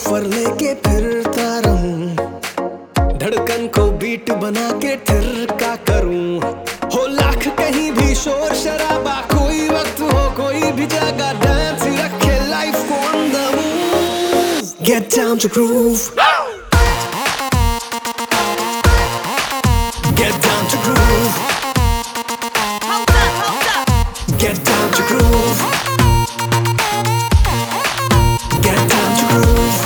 Woofer लेके फिरता रहूं, धड़कन को बीट बना के थिरका करूं। हो लाख कहीं भी शोर शराबा, कोई वक्त हो कोई भी जगह, डांस ही रखे लाइफ को on the move. Get down to groove. Get down to groove. Get down to groove. Get down to groove.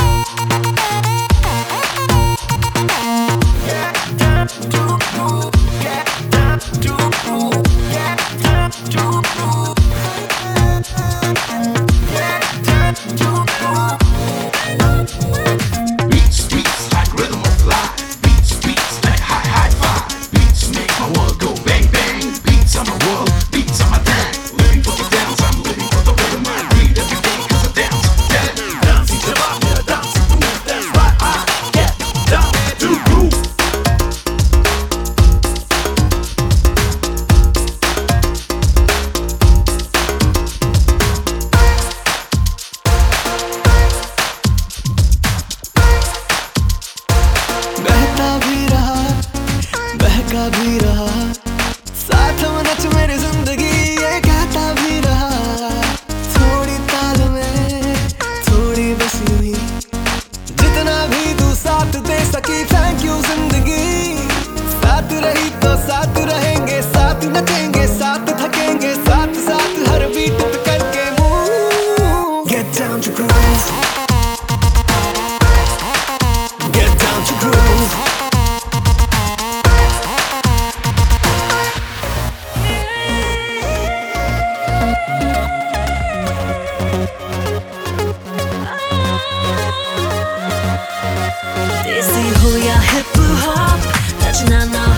Get down to groove. Get down to groove. Get down to groove. Get down to groove. Beats, beats like rhythm of life. Beats, beats like high five. Beats make my world go bang bang. Beats on my world, beats on my thing. Living for the dance, I'm living for the rhythm. I breathe every day 'cause I dance. Yeah, dancing to rock, yeah, dancing to move. That's why I get down to groove. बहता भी रहा, बहका भी रहा, साथ में नच मेरी जिंदगी ये कहता भी रहा। थोड़ी ताल में थोड़ी बसी हुई, जितना भी तू साथ दे सकी, थैंक यू जिंदगी। साथ रही तो साथ रहेंगे, साथ नचेंगे, साथ थकेंगे, साथ साथ हर बीट पे करके move. Get down to groove. Get down to groove. देसी हो या हिप हॉप, नचना ना